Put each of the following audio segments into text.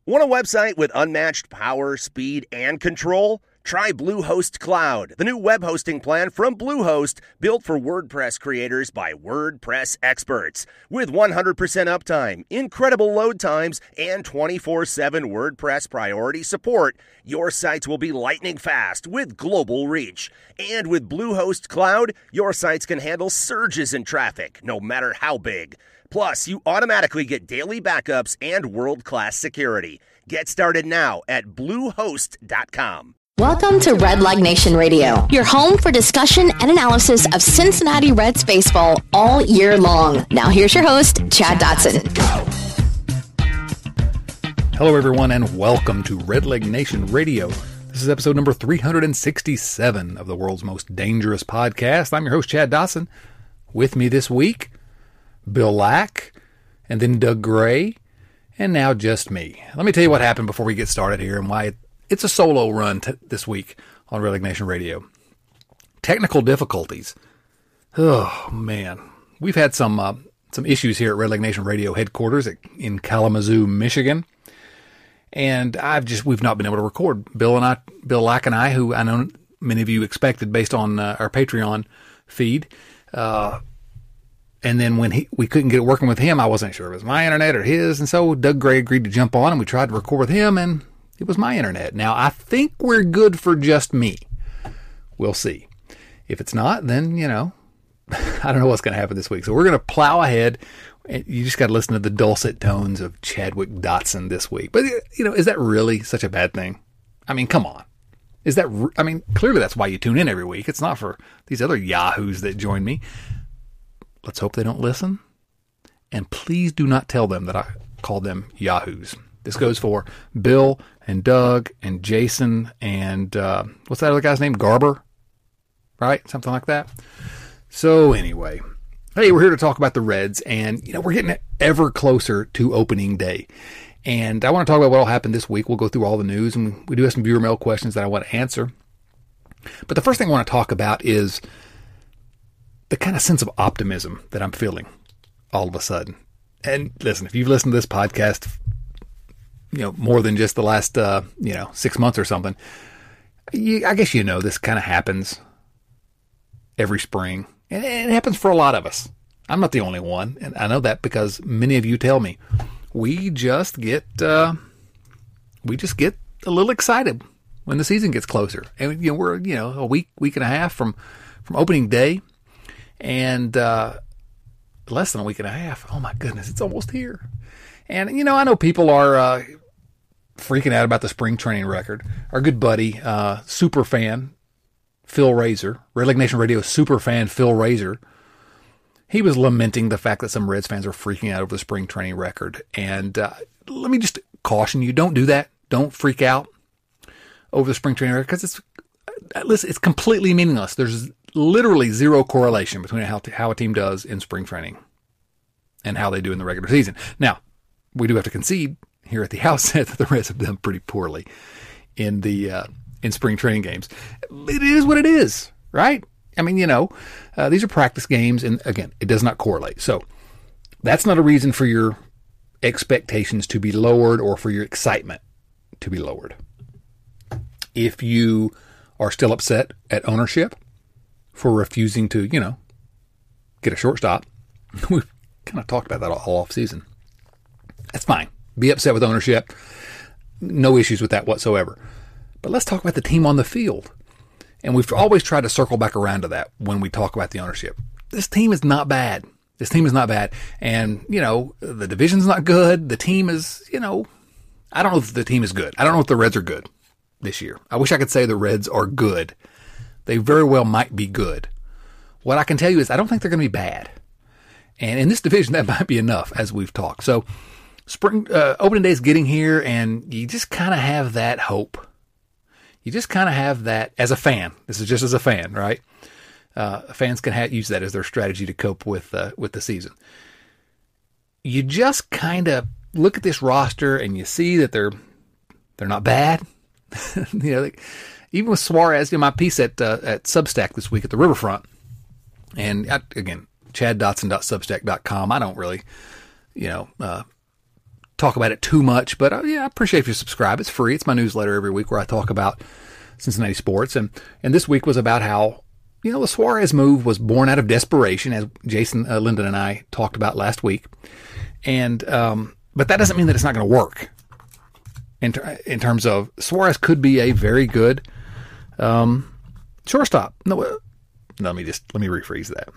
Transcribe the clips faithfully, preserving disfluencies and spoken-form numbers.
Want a website with unmatched power, speed, and control? Try Bluehost Cloud, the new web hosting plan from Bluehost, built for WordPress creators by WordPress experts. With one hundred percent uptime, incredible load times, and twenty-four seven WordPress priority support, your sites will be lightning fast with global reach. And with Bluehost Cloud, your sites can handle surges in traffic, no matter how big. Plus, you automatically get daily backups and world-class security. Get started now at bluehost dot com. Welcome to Red Leg Nation Radio, your home for discussion and analysis of Cincinnati Reds baseball all year long. Now here's your host, Chad Dotson. Hello everyone and welcome to Red Leg Nation Radio. This is episode number three hundred sixty-seven of the world's most dangerous podcast. I'm your host, Chad Dotson. With me this week, Bill Lack, and then Doug Gray, and now just me. Let me tell you what happened before we get started here and why it It's a solo run t- this week on Red Leg Nation Radio. Technical difficulties. Oh, man. We've had some uh, some issues here at Red Leg Nation Radio headquarters at, in Kalamazoo, Michigan. And I've just, we've not been able to record. Bill and I, Bill Lack and I, who I know many of you expected based on uh, our Patreon feed. Uh, and then when he, we couldn't get it working with him, I wasn't sure if it was my internet or his. And so Doug Gray agreed to jump on and we tried to record with him, and it was my internet. Now, I think we're good for just me. We'll see. If it's not, then, you know, I don't know what's going to happen this week. So we're going to plow ahead. You just got to listen to the dulcet tones of Chadwick Dotson this week. But, you know, is that really such a bad thing? I mean, come on. Is that, I mean, clearly that's why you tune in every week. It's not for these other yahoos that join me. Let's hope they don't listen. And please do not tell them that I called them yahoos. This goes for Bill and Doug and Jason and uh, what's that other guy's name? Garber, right? Something like that. So anyway, hey, we're here to talk about the Reds, and you know we're getting ever closer to opening day. And I want to talk about what all happened this week. We'll go through all the news, and we do have some viewer mail questions that I want to answer. But the first thing I want to talk about is the kind of sense of optimism that I'm feeling all of a sudden. And listen, if you've listened to this podcast, you know, more than just the last, uh, you know, six months or something, you, I guess you know this kind of happens every spring. And it happens for a lot of us. I'm not the only one. And I know that because many of you tell me. We just get, uh, we just get a little excited when the season gets closer. And, you know, we're, you know, a week, week and a half from, from opening day. And uh, less than a week and a half. Oh, my goodness, it's almost here. And, you know, I know people are uh, freaking out about the spring training record. Our good buddy, uh, super fan, Phil Razor, Red Leg Nation Radio super fan Phil Razor, he was lamenting the fact that some Reds fans are freaking out over the spring training record. And uh, let me just caution you, don't do that. Don't freak out over the spring training record because it's, listen, it's completely meaningless. There's literally zero correlation between how, how a team does in spring training and how they do in the regular season. Now, we do have to concede here at the outset that the Reds have done pretty poorly in the uh, in spring training games. It is what it is, right? I mean, you know, uh, these are practice games, and again, it does not correlate. So that's not a reason for your expectations to be lowered or for your excitement to be lowered. If you are still upset at ownership for refusing to, you know, get a shortstop, we've kind of talked about that all off season. That's fine. Be upset with ownership. No issues with that whatsoever. But let's talk about the team on the field. And we've always tried to circle back around to that when we talk about the ownership. This team is not bad. This team is not bad. And, you know, the division's not good. The team is, you know, I don't know if the team is good. I don't know if the Reds are good this year. I wish I could say the Reds are good. They very well might be good. What I can tell you is I don't think they're going to be bad. And in this division, that might be enough, as we've talked. So, Spring uh, opening day is getting here, and you just kind of have that hope. You just kind of have that as a fan. This is just as a fan, right? Uh, fans can ha- use that as their strategy to cope with uh, with the season. You just kind of look at this roster, and you see that they're they're not bad. you know, like, even with Suarez, you know, my piece at uh, at Substack this week at the Riverfront, and I, again, chad dotson dot substack dot com. I don't really, you know. Uh, talk about it too much, but uh, yeah, I appreciate if you subscribe. It's free. It's my newsletter every week where I talk about Cincinnati sports. And, and this week was about how, you know, the Suarez move was born out of desperation, as Jason uh, Linden and I talked about last week. And, um, but that doesn't mean that it's not going to work in, ter- in terms of Suarez could be a very good, um, shortstop. No, uh, no, let me just, let me rephrase that.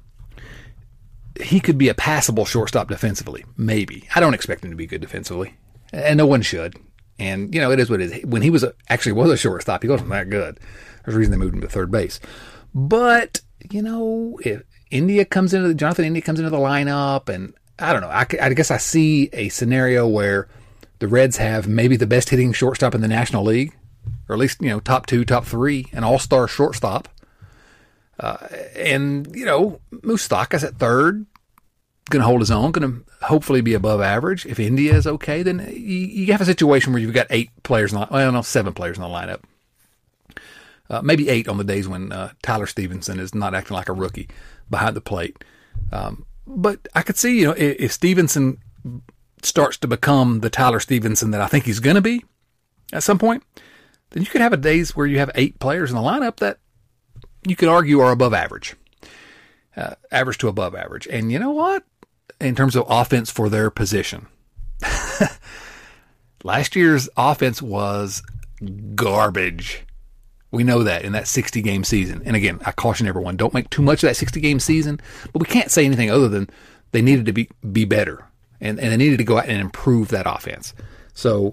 He could be a passable shortstop defensively, maybe. I don't expect him to be good defensively, and no one should. And, you know, it is what it is. When he was a, actually was a shortstop, he wasn't that good. There's a reason they moved him to third base. But, you know, if India comes into the, Jonathan India comes into the lineup, and I don't know, I, I guess I see a scenario where the Reds have maybe the best hitting shortstop in the National League, or at least, you know, top two, top three, an all-star shortstop. Uh, and, you know, Moustakas at third, going to hold his own, going to hopefully be above average. If India is okay, then you, you have a situation where you've got eight players, in the, well, no, seven players in the lineup. Uh, maybe eight on the days when uh, Tyler Stevenson is not acting like a rookie behind the plate. Um, but I could see, you know, if, if Stevenson starts to become the Tyler Stevenson that I think he's going to be at some point, then you could have a days where you have eight players in the lineup that you could argue are above average, uh, average to above average. And you know what? In terms of offense for their position, last year's offense was garbage. We know that in that sixty game season. And again, I caution everyone, don't make too much of that sixty game season, but we can't say anything other than they needed to be, be better, and, and they needed to go out and improve that offense. So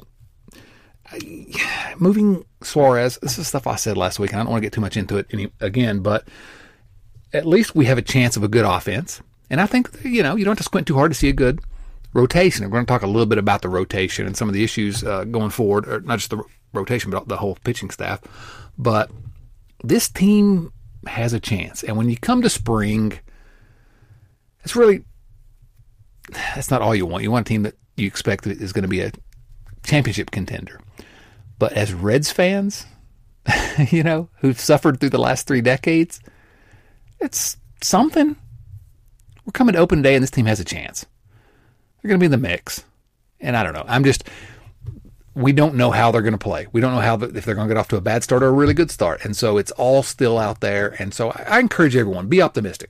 moving Suarez, this is stuff I said last week, and I don't want to get too much into it any, again, but at least we have a chance of a good offense. And I think, you know, you don't have to squint too hard to see a good rotation. We're going to talk a little bit about the rotation and some of the issues uh, going forward, or not just the rotation, but the whole pitching staff. But this team has a chance. And when you come to spring, it's really, that's not all you want. You want a team that you expect is going to be a championship contender. But as Reds fans, you know, who've suffered through the last three decades, it's something. We're coming to open day and this team has a chance. They're going to be in the mix. And I don't know. I'm just, we don't know how they're going to play. We don't know how the, if they're going to get off to a bad start or a really good start. And so it's all still out there. And so I, I encourage everyone, be optimistic.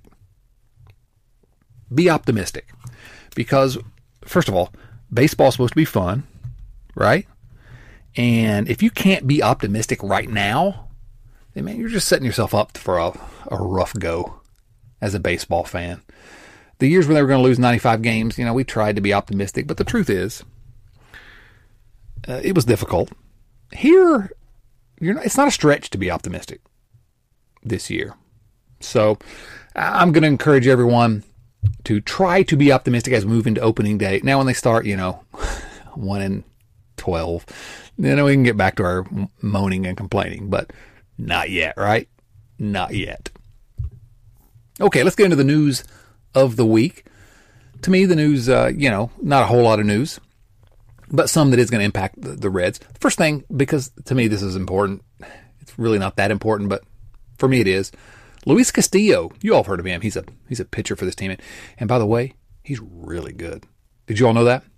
Be optimistic. Because, first of all, baseball's supposed to be fun, right? And if you can't be optimistic right now, then man, you're just setting yourself up for a, a rough go as a baseball fan. The years when they were going to lose ninety-five games, you know, we tried to be optimistic, but the truth is, uh, it was difficult. Here, you're not, it's not a stretch to be optimistic this year. So I'm going to encourage everyone to try to be optimistic as we move into opening day. Now, when they start, you know, one and twelve, then we can get back to our moaning and complaining, but not yet, right? Not yet. Okay, let's get into the news of the week. To me, the news, uh, you know, not a whole lot of news, but some that is going to impact the, the Reds. First thing, because to me this is important. It's really not that important, but for me it is. Luis Castillo, you all have heard of him. He's a he's a pitcher for this team. And by the way, he's really good. Did you all know that?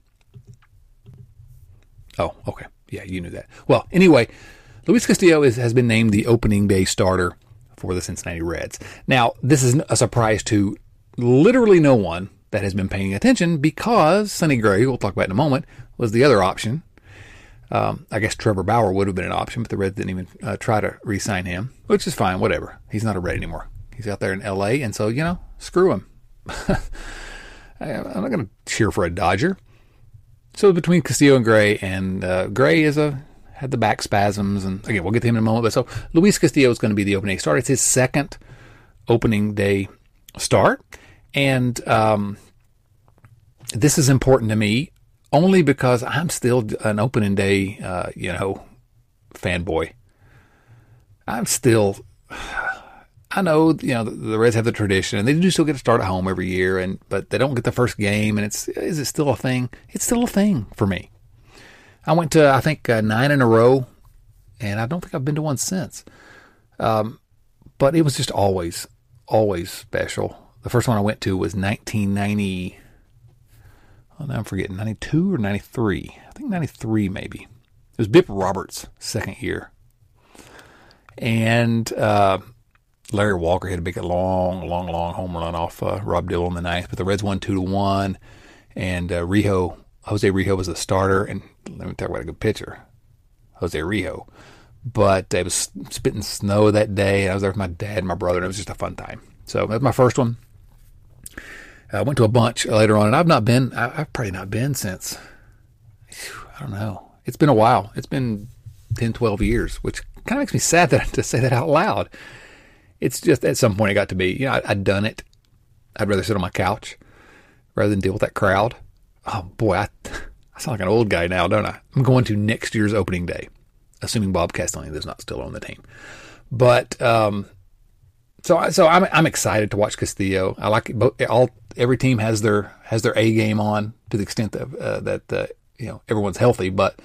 Oh, okay. Yeah, you knew that. Well, anyway, Luis Castillo is, has been named the opening day starter for the Cincinnati Reds. Now, this is a surprise to literally no one that has been paying attention because Sonny Gray, we'll talk about in a moment, was the other option. Um, I guess Trevor Bauer would have been an option, but the Reds didn't even uh, try to re-sign him, which is fine, whatever. He's not a Red anymore. He's out there in L A, and so, you know, screw him. I'm not going to cheer for a Dodger. So between Castillo and Gray, and uh, Gray is a had the back spasms, and again, we'll get to him in a moment. But so Luis Castillo is going to be the opening day start. It's his second opening day start, and um, this is important to me only because I'm still an opening day, uh, you know, fanboy. I'm still, I know, you know, the, the Reds have the tradition, and they do still get to start at home every year, and but they don't get the first game, and it's, is it still a thing? It's still a thing for me. I went to, I think, uh, nine in a row, and I don't think I've been to one since. Um, but it was just always, always special. The first one I went to was nineteen ninety, Oh, now I'm forgetting, ninety-two or ninety-three? I think ninety-three maybe. It was Bip Roberts' second year. And uh, Larry Walker hit a big, long, long, long home run off uh, Rob Dillon in the ninth. But the Reds won two to one. And uh, Rijo, Jose Rijo was the starter. And let me talk about a good pitcher, Jose Rijo. But it was spitting snow that day. I was there with my dad and my brother, and it was just a fun time. So that was my first one. I went to a bunch later on, and I've not been, I've probably not been since, I don't know. It's been a while. It's been ten, twelve years, which kind of makes me sad that to say that out loud. It's just at some point it got to be, you know, I, I'd done it. I'd rather sit on my couch rather than deal with that crowd. Oh, boy, I, I sound like an old guy now, don't I? I'm going to next year's opening day, assuming Bob Castellini is not still on the team. But, um, so, so I'm, I'm excited to watch Castillo. I like it. Both, all, every team has their, has their A game on to the extent that, uh, that, uh, you know, everyone's healthy, but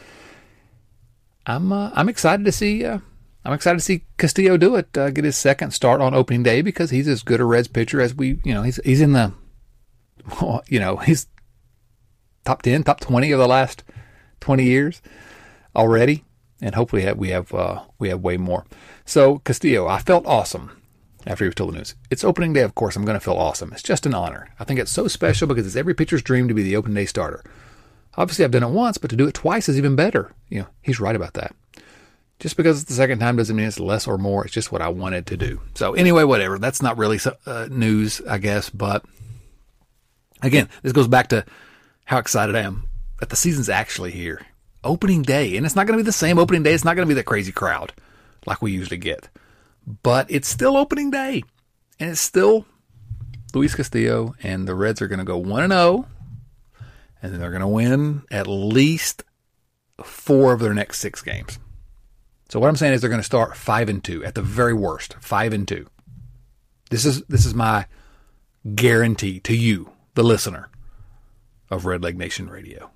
I'm, uh, I'm excited to see, uh, I'm excited to see Castillo do it, uh, get his second start on opening day because he's as good a Reds pitcher as we, you know, he's, he's in the, you know, he's top ten, top twenty of the last twenty years already. And hopefully have, we have, uh, we have way more. So Castillo, I felt awesome. After he was told the news. It's opening day, of course, I'm going to feel awesome. It's just an honor. I think it's so special because it's every pitcher's dream to be the opening day starter. Obviously, I've done it once, but to do it twice is even better. You know, he's right about that. Just because it's the second time doesn't mean it's less or more. It's just what I wanted to do. So anyway, whatever. That's not really uh, news, I guess. But again, this goes back to how excited I am that the season's actually here. Opening day. And it's not going to be the same opening day. It's not going to be that crazy crowd like we usually get. But it's still opening day, and it's still Luis Castillo, and the Reds are going to go one and oh, and then they're going to win at least four of their next six games. So what I'm saying is they're going to start five and two at the very worst, five and two. This is this is my guarantee to you, the listener of Red Leg Nation Radio.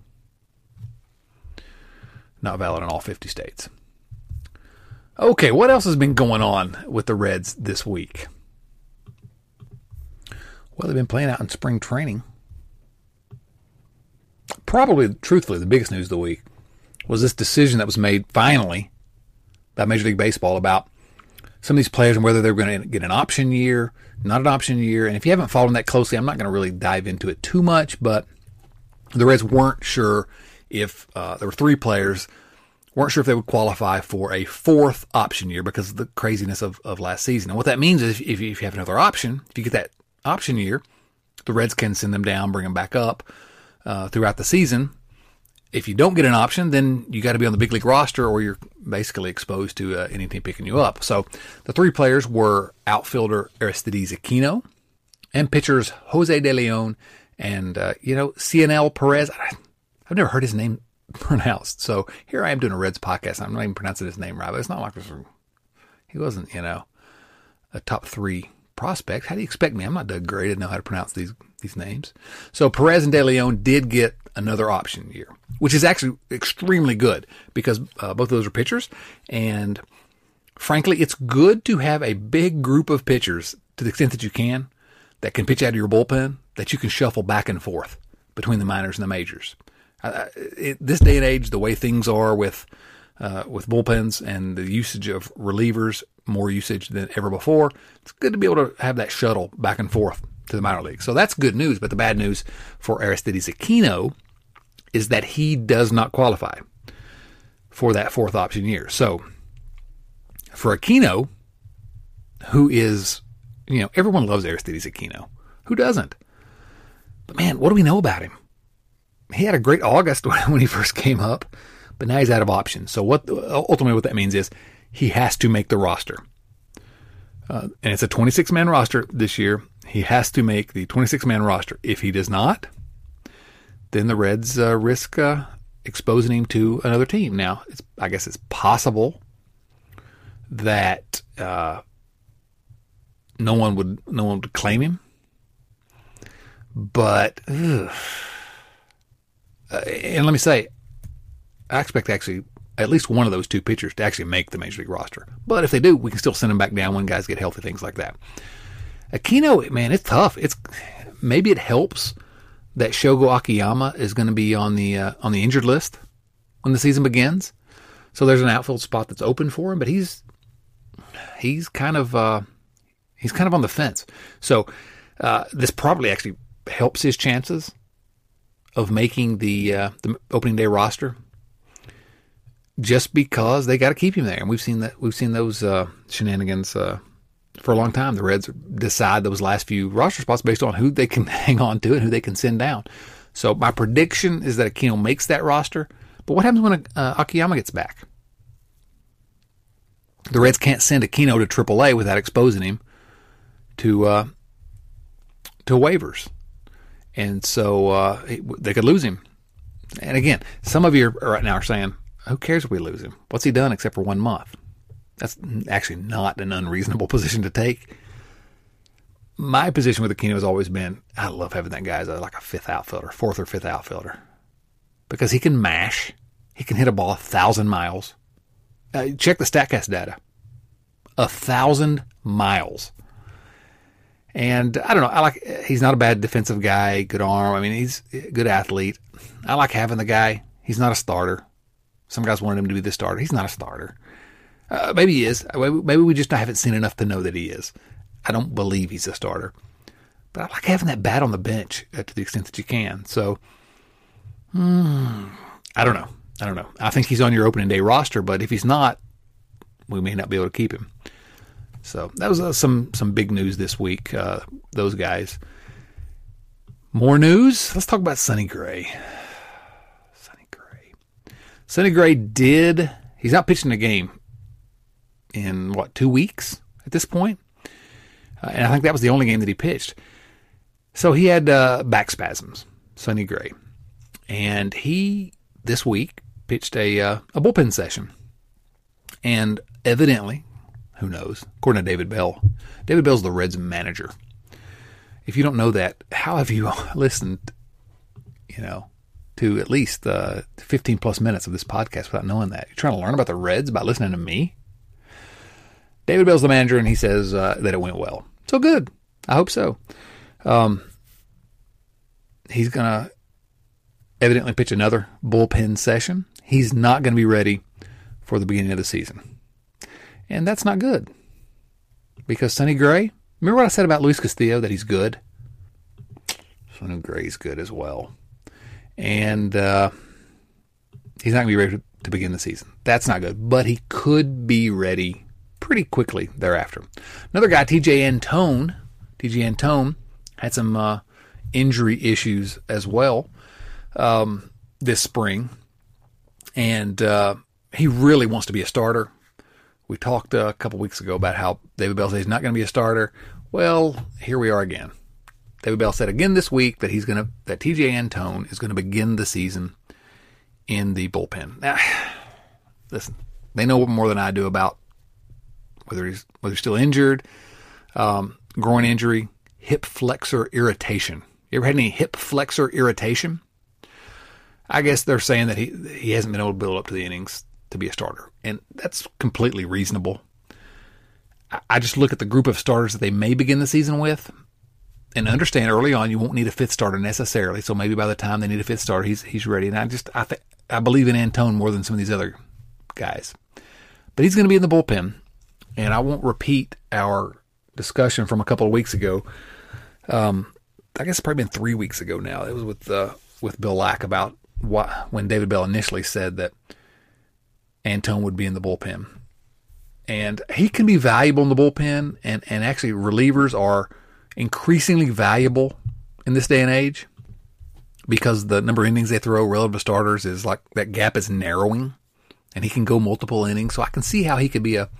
Not valid in all fifty states. Okay, what else has been going on with the Reds this week? Well, they've been playing out in spring training. Probably, truthfully, the biggest news of the week was this decision that was made finally by Major League Baseball about some of these players and whether they're going to get an option year, not an option year. And if you haven't followed that closely, I'm not going to really dive into it too much, but the Reds weren't sure if uh, there were three players weren't sure if they would qualify for a fourth option year because of the craziness of, of last season. And what that means is if you, if you have another option, if you get that option year, the Reds can send them down, bring them back up uh, throughout the season. If you don't get an option, then you got to be on the big league roster or you're basically exposed to uh, any team picking you up. So the three players were outfielder Aristides Aquino and pitchers Jose De Leon and, uh, you know, Cionel Perez. I've never heard his name pronounced. So here I am doing a Reds podcast. I'm not even pronouncing his name right, but it's not like this. He wasn't, you know, a top three prospect. How do you expect me? I'm not Doug Gray to know how to pronounce these these names. So Perez and De Leon did get another option year, which is actually extremely good because uh, both of those are pitchers. And frankly, it's good to have a big group of pitchers to the extent that you can that can pitch out of your bullpen that you can shuffle back and forth between the minors and the majors. Uh, it, this day and age, the way things are with uh, with bullpens and the usage of relievers, more usage than ever before, it's good to be able to have that shuttle back and forth to the minor league. So that's good news. But the bad news for Aristides Aquino is that he does not qualify for that fourth option year. So for Aquino, who is, you know, everyone loves Aristides Aquino. Who doesn't? But man, what do we know about him? He had a great August when he first came up, but now he's out of options. So what ultimately what that means is he has to make the roster. Uh, and it's a twenty-six man roster this year. He has to make the twenty-six man roster. If he does not, then the Reds uh, risk uh, exposing him to another team. Now, it's, I guess it's possible that uh, no one would no one would claim him, but. Ugh. Uh, and let me say, I expect actually at least one of those two pitchers to actually make the Major League roster. But if they do, we can still send them back down when guys get healthy, things like that. Aquino, man, it's tough. It's maybe it helps that Shogo Akiyama is going to be on the uh, on the injured list when the season begins. So there's an outfield spot that's open for him, but he's he's kind of uh, he's kind of on the fence. So uh, this probably actually helps his chances of making the uh, the opening day roster, just because they got to keep him there, and we've seen that we've seen those uh, shenanigans uh, for a long time. The Reds decide those last few roster spots based on who they can hang on to and who they can send down. So my prediction is that Aquino makes that roster. But what happens when uh, Akiyama gets back? The Reds can't send Aquino to triple A without exposing him to uh, to waivers. And so uh, they could lose him. And again, some of you right now are saying, who cares if we lose him? What's he done except for one month? That's actually not an unreasonable position to take. My position with Aquino has always been, I love having that guy as a, like a fifth outfielder, fourth or fifth outfielder. Because he can mash. He can hit a ball a thousand miles. Uh, check the StatCast data. A thousand miles. And I don't know. I like. He's not a bad defensive guy. Good arm. I mean, he's a good athlete. I like having the guy. He's not a starter. Some guys wanted him to be the starter. He's not a starter. Uh, maybe he is. Maybe we just haven't seen enough to know that he is. I don't believe he's a starter. But I like having that bat on the bench uh, to the extent that you can. So, hmm, I don't know. I don't know. I think he's on your opening day roster, but if he's not, we may not be able to keep him. So that was uh, some some big news this week, uh, those guys. More news? Let's talk about Sonny Gray. Sonny Gray. Sonny Gray did, he's not pitching a game in, what, two weeks at this point? Uh, and I think that was the only game that he pitched. So he had uh, back spasms, Sonny Gray. And he, this week, pitched a uh, a bullpen session. And evidently, who knows, according to David Bell, David Bell's the Reds manager. If you don't know that, how have you listened, you know, to at least uh, fifteen plus minutes of this podcast without knowing that? You're trying to learn about the Reds by listening to me? David Bell's the manager, and he says uh, that it went well. So good. I hope so. Um, he's going to evidently pitch another bullpen session. He's not going to be ready for the beginning of the season. And that's not good. Because Sonny Gray, remember what I said about Luis Castillo, that he's good? Sonny Gray's good as well. And uh, he's not going to be ready to, to begin the season. That's not good. But he could be ready pretty quickly thereafter. Another guy, T J Antone. T J Antone had some uh, injury issues as well um, this spring. And uh, he really wants to be a starter. We talked uh, a couple weeks ago about how David Bell said he's not going to be a starter. Well, here we are again. David Bell said again this week that he's going to that T J Antone is going to begin the season in the bullpen. Now, listen, they know more than I do about whether he's whether he's still injured, um, groin injury, hip flexor irritation. You ever had any hip flexor irritation? I guess they're saying that he he hasn't been able to build up to the innings to be a starter, and that's completely reasonable. I, I just look at the group of starters that they may begin the season with, and understand early on you won't need a fifth starter necessarily. So maybe by the time they need a fifth starter, he's he's ready. And I just I think I believe in Antone more than some of these other guys, but he's going to be in the bullpen, and I won't repeat our discussion from a couple of weeks ago. Um, I guess it's probably been three weeks ago now. It was with uh, with Bill Lack about what, when David Bell initially said that Antone would be in the bullpen. And he can be valuable in the bullpen, and, and actually relievers are increasingly valuable in this day and age because the number of innings they throw relative to starters is like, that gap is narrowing, and he can go multiple innings. So I can see how he could be a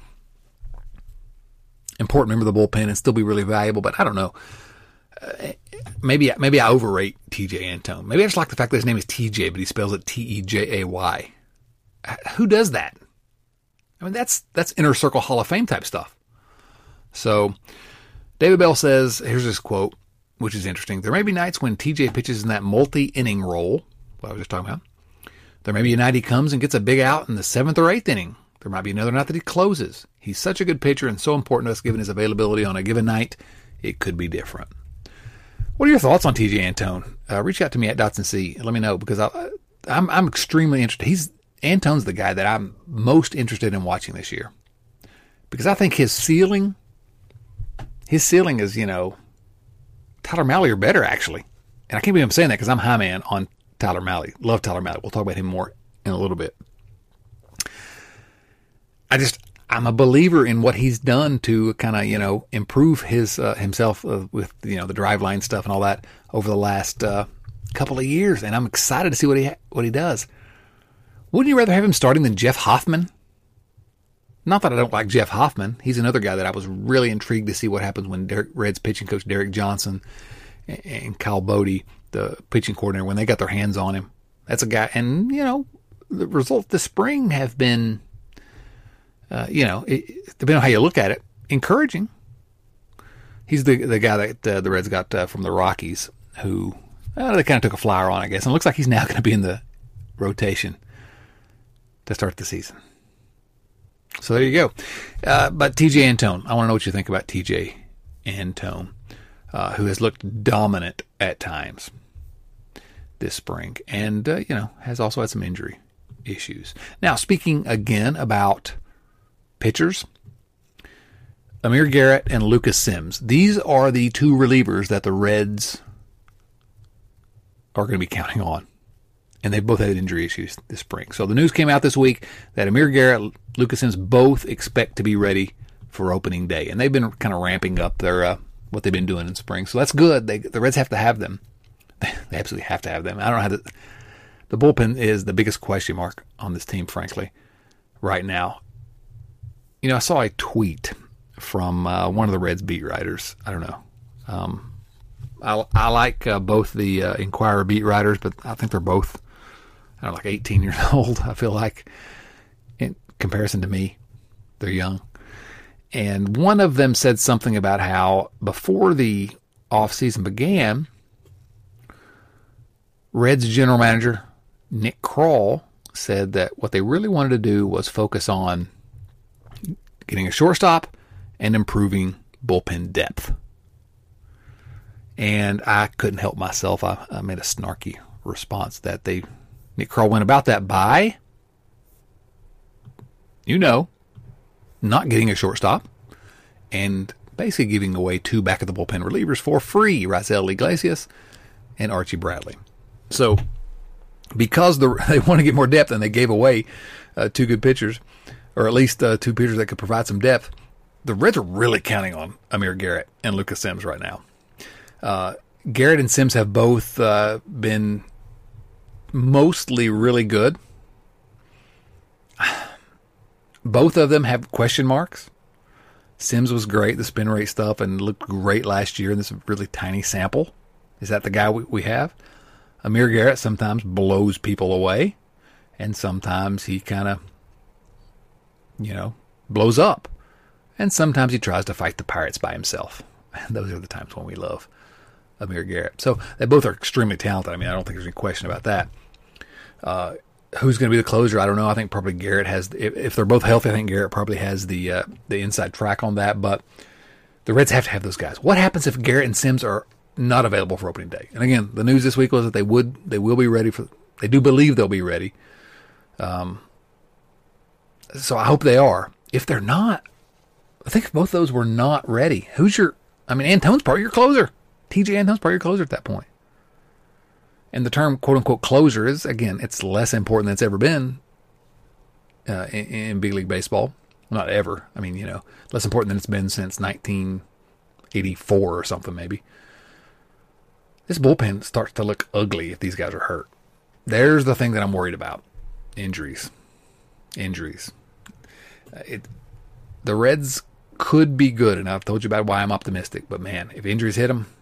important member of the bullpen and still be really valuable, but I don't know. Uh, maybe maybe I overrate T J Antone. Maybe I just like the fact that his name is T J, but he spells it T E J A Y. Who does that? I mean, that's that's inner circle Hall of Fame type stuff. So David Bell says, here's this quote, which is interesting. There may be nights when T J pitches in that multi-inning role, what I was just talking about. There may be a night he comes and gets a big out in the seventh or eighth inning. There might be another night that he closes. He's such a good pitcher and so important to us given his availability on a given night. It could be different. What are your thoughts on T J Antone? Uh, reach out to me at Dotson C and let me know, because I, I'm I'm extremely interested. He's Antone's the guy that I'm most interested in watching this year, because I think his ceiling, his ceiling is, you know, Tyler Mahle or better, actually. And I can't believe I'm saying that because I'm high man on Tyler Mahle. Love Tyler Mahle. We'll talk about him more in a little bit. I just, I'm a believer in what he's done to kind of, you know, improve his uh, himself uh, with, you know, the driveline stuff and all that over the last uh, couple of years. And I'm excited to see what he ha- what he does. Wouldn't you rather have him starting than Jeff Hoffman? Not that I don't like Jeff Hoffman. He's another guy that I was really intrigued to see what happens when Derek, Reds pitching coach Derek Johnson and, and Kyle Bodie, the pitching coordinator, when they got their hands on him. That's a guy. And, you know, the results this spring have been, uh, you know, it, depending on how you look at it, encouraging. He's the the guy that uh, the Reds got uh, from the Rockies, who uh, they kind of took a flyer on, I guess. And it looks like he's now going to be in the rotation to start the season. So there you go. Uh, but T J Antone, I want to know what you think about T J Antone, uh, who has looked dominant at times this spring, and uh, you know, has also had some injury issues. Now, speaking again about pitchers, Amir Garrett and Lucas Sims. These are the two relievers that the Reds are going to be counting on. And they've both had injury issues this spring. So the news came out this week that Amir Garrett, Lucas Sims both expect to be ready for opening day. And they've been kind of ramping up their uh, what they've been doing in spring. So that's good. They, the Reds have to have them. They absolutely have to have them. I don't know how to... The bullpen is the biggest question mark on this team, frankly, right now. You know, I saw a tweet from uh, one of the Reds beat writers. I don't know. Um, I, I like uh, both the uh, Inquirer beat writers, but I think they're both... I don't know, like eighteen years old, I feel like, in comparison to me. They're young. And one of them said something about how before the offseason began, Reds general manager Nick Krall said that what they really wanted to do was focus on getting a shortstop and improving bullpen depth. And I couldn't help myself. I, I made a snarky response that they... Nick Krall went about that by, you know, not getting a shortstop and basically giving away two back of the bullpen relievers for free, Raisel Iglesias and Archie Bradley. So because the, they want to get more depth and they gave away uh, two good pitchers, or at least uh, two pitchers that could provide some depth, the Reds are really counting on Amir Garrett and Lucas Sims right now. Uh, Garrett and Sims have both uh, been... mostly really good. Both of them have question marks. Sims was great, the spin rate stuff, and looked great last year in this really tiny sample. Is that the guy we, we have? Amir Garrett sometimes blows people away, and sometimes he kind of, you know, blows up. And sometimes he tries to fight the Pirates by himself. And those are the times when we love Amir Garrett. So they both are extremely talented. I mean, I don't think there's any question about that. Uh, who's going to be the closer? I don't know. I think probably Garrett has, if, if they're both healthy, I think Garrett probably has the uh, the inside track on that. But the Reds have to have those guys. What happens if Garrett and Sims are not available for opening day? And again, the news this week was that they would, they will be ready for. They do believe they'll be ready. Um. So I hope they are. If they're not, I think if both those were not ready, who's your? I mean, Antone's part of your closer. T J Antone's part of your closer at that point. And the term quote-unquote closer is, again, it's less important than it's ever been uh, in, in big league baseball. Not ever. I mean, you know, less important than it's been since nineteen eighty-four or something maybe. This bullpen starts to look ugly if these guys are hurt. There's the thing that I'm worried about. Injuries. Injuries. It, the Reds could be good, and I've told you about why I'm optimistic, but man, if injuries hit them...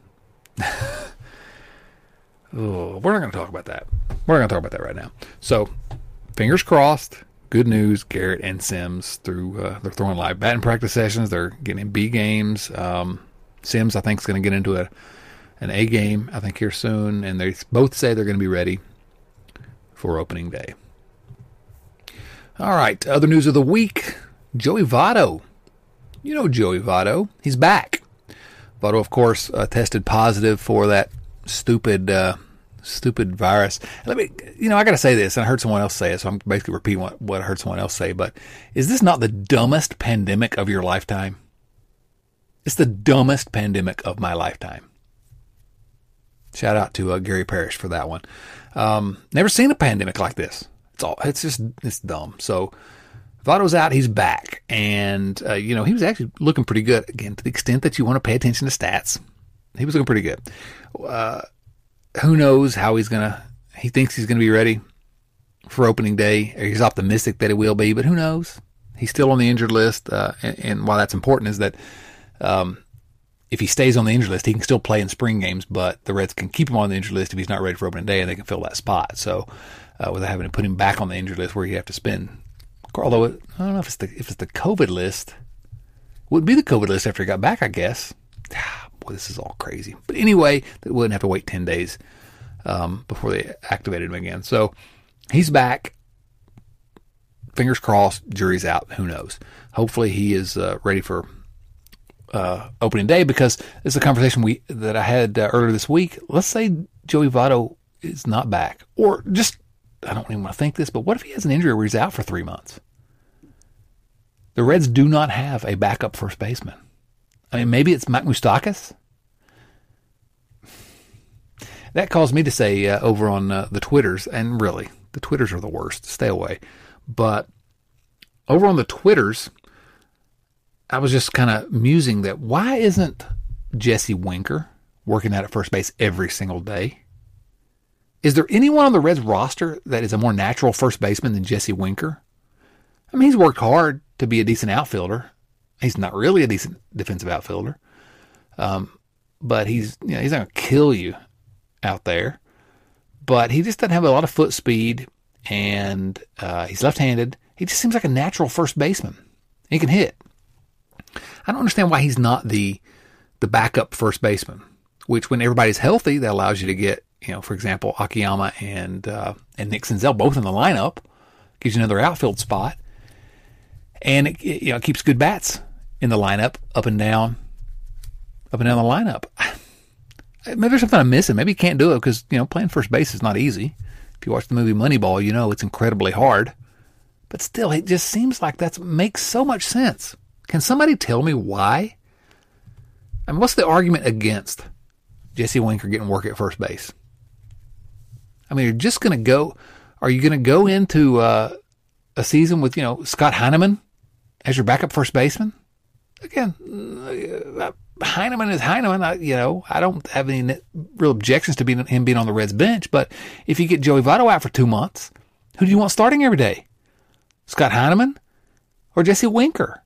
Oh, we're not going to talk about that. We're not going to talk about that right now. So, fingers crossed. Good news. Garrett and Sims through uh, they're throwing live batting practice sessions. They're getting in B games. Um, Sims, I think, is going to get into a an A game. I think here soon, and they both say they're going to be ready for opening day. All right. Other news of the week: Joey Votto. You know Joey Votto. He's back. Votto, of course, uh, tested positive for that stupid, uh, stupid virus. Let me, you know, I got to say this, and I heard someone else say it, so I'm basically repeating what, what I heard someone else say. But is this not the dumbest pandemic of your lifetime? It's the dumbest pandemic of my lifetime. Shout out to uh, Gary Parrish for that one. Um, never seen a pandemic like this. It's all, it's just, it's dumb. So Votto's out, he's back. And, uh, you know, he was actually looking pretty good. Again, to the extent that you want to pay attention to stats, he was looking pretty good. Uh, who knows how he's going to, he thinks he's going to be ready for opening day. Or he's optimistic that it will be, but who knows? He's still on the injured list. Uh, and, and why that's important is that, um, if he stays on the injured list, he can still play in spring games, but the Reds can keep him on the injured list if he's not ready for opening day, and they can fill that spot. So, uh, without having to put him back on the injured list where you have to spend, although it, I don't know if it's the if it's the COVID list, it would be the COVID list after he got back, I guess. Ah, boy, this is all crazy. But anyway, they wouldn't have to wait ten days um, before they activated him again. So he's back. Fingers crossed. Jury's out. Who knows? Hopefully he is uh, ready for uh, opening day, because it's a conversation we that I had uh, earlier this week. Let's say Joey Votto is not back, or just, I don't even want to think this, but what if he has an injury where he's out for three months? The Reds do not have a backup first baseman. I mean, maybe it's Mike Moustakas. That caused me to say uh, over on uh, the Twitters, and really, the Twitters are the worst. Stay away. But over on the Twitters, I was just kind of musing that why isn't Jesse Winker working out at first base every single day? Is there anyone on the Reds roster that is a more natural first baseman than Jesse Winker? I mean, he's worked hard to be a decent outfielder. He's not really a decent defensive outfielder. Um, but he's, you know, he's not going to kill you out there. But he just doesn't have a lot of foot speed, and uh, he's left-handed. He just seems like a natural first baseman. He can hit. I don't understand why he's not the the backup first baseman, which when everybody's healthy, that allows you to get, you know, for example, Akiyama and uh, and Nick Senzel both in the lineup, gives you another outfield spot, and it, it, you know, it keeps good bats in the lineup, up and down, up and down the lineup. Maybe there's something I'm missing. Maybe he can't do it because, you know, playing first base is not easy. If you watch the movie Moneyball, you know it's incredibly hard. But still, it just seems like that makes so much sense. Can somebody tell me why? I mean, what's the argument against Jesse Winker getting work at first base? I mean, you're just going to go, are you going to go into uh, a season with, you know, Scott Heineman as your backup first baseman? Again, uh, Heineman is Heineman. I, you know, I don't have any real objections to being, him being on the Reds bench, but if you get Joey Votto out for two months, who do you want starting every day? Scott Heineman or Jesse Winker?